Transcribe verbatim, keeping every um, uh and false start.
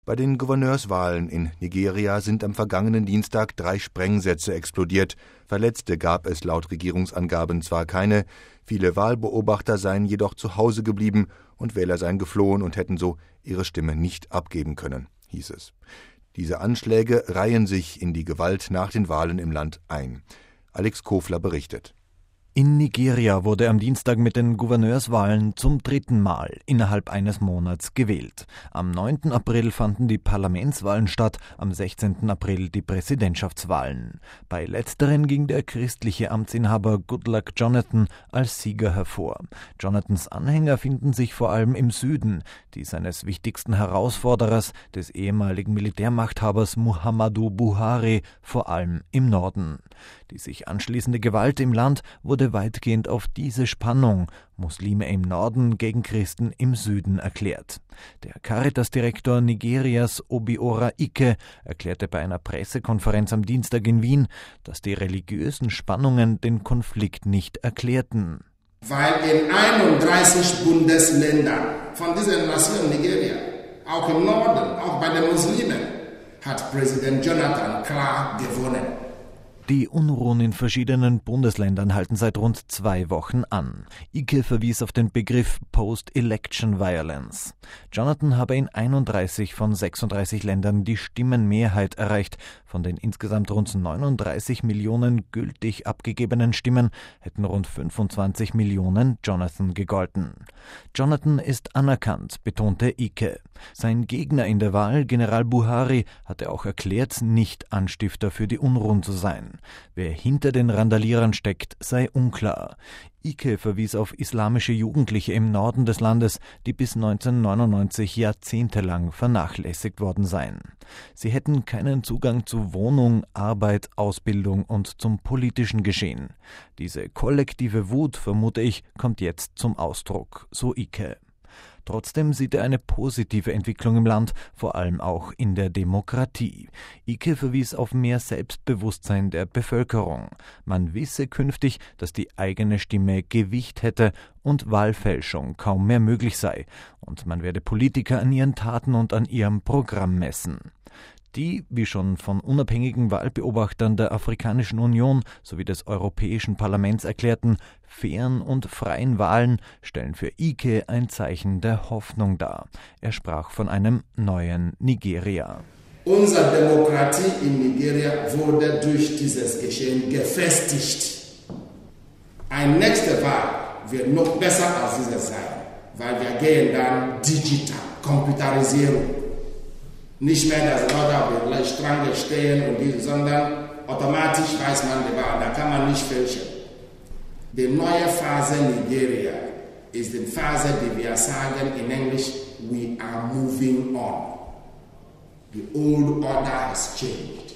Bei den Gouverneurswahlen in Nigeria sind am vergangenen Dienstag drei Sprengsätze explodiert. Verletzte gab es laut Regierungsangaben zwar keine, viele Wahlbeobachter seien jedoch zu Hause geblieben und Wähler seien geflohen und hätten so ihre Stimme nicht abgeben können, hieß es. Diese Anschläge reihen sich in die Gewalt nach den Wahlen im Land ein. Alex Kofler berichtet. In Nigeria wurde am Dienstag mit den Gouverneurswahlen zum dritten Mal innerhalb eines Monats gewählt. Am neunten April fanden die Parlamentswahlen statt, am sechzehnten April die Präsidentschaftswahlen. Bei letzteren ging der christliche Amtsinhaber Goodluck Jonathan als Sieger hervor. Jonathans Anhänger finden sich vor allem im Süden, die seines wichtigsten Herausforderers, des ehemaligen Militärmachthabers Muhammadu Buhari, vor allem im Norden. Die sich anschließende Gewalt im Land wurde weitgehend auf diese Spannung, Muslime im Norden gegen Christen im Süden, erklärt. Der Caritas-Direktor Nigerias Obiora Ike erklärte bei einer Pressekonferenz am Dienstag in Wien, dass die religiösen Spannungen den Konflikt nicht erklärten. Weil in einunddreißig Bundesländern von dieser Nation Nigeria, auch im Norden, auch bei den Muslimen, hat Präsident Jonathan klar gewonnen. Die Unruhen in verschiedenen Bundesländern halten seit rund zwei Wochen an. Ike verwies auf den Begriff Post-Election Violence. Jonathan habe in einunddreißig von sechsunddreißig Ländern die Stimmenmehrheit erreicht. Von den insgesamt rund neununddreißig Millionen gültig abgegebenen Stimmen hätten rund fünfundzwanzig Millionen Jonathan gegolten. Jonathan ist anerkannt, betonte Ike. Sein Gegner in der Wahl, General Buhari, hatte auch erklärt, nicht Anstifter für die Unruhen zu sein. Wer hinter den Randalierern steckt, sei unklar. Ike verwies auf islamische Jugendliche im Norden des Landes, die bis neunzehnhundertneunundneunzig jahrzehntelang vernachlässigt worden seien. Sie hätten keinen Zugang zu Wohnung, Arbeit, Ausbildung und zum politischen Geschehen. Diese kollektive Wut, vermute ich, kommt jetzt zum Ausdruck, so Ike. Trotzdem sieht er eine positive Entwicklung im Land, vor allem auch in der Demokratie. Ike verwies auf mehr Selbstbewusstsein der Bevölkerung. Man wisse künftig, dass die eigene Stimme Gewicht hätte und Wahlfälschung kaum mehr möglich sei. Und man werde Politiker an ihren Taten und an ihrem Programm messen. Die, wie schon von unabhängigen Wahlbeobachtern der Afrikanischen Union sowie des Europäischen Parlaments erklärten, fairen und freien Wahlen stellen für Ike ein Zeichen der Hoffnung dar. Er sprach von einem neuen Nigeria. Unsere Demokratie in Nigeria wurde durch dieses Geschehen gefestigt. Ein nächste Wahl wird noch besser als diese sein, weil wir gehen dann digital, Computerisierung. Nicht mehr, dass Leute auf der Stränge stehen und die, sondern automatisch weiß man die Wahl, da kann man nicht fälschen. Die neue Phase Nigeria ist die Phase, die wir sagen in Englisch, we are moving on. The old order has changed.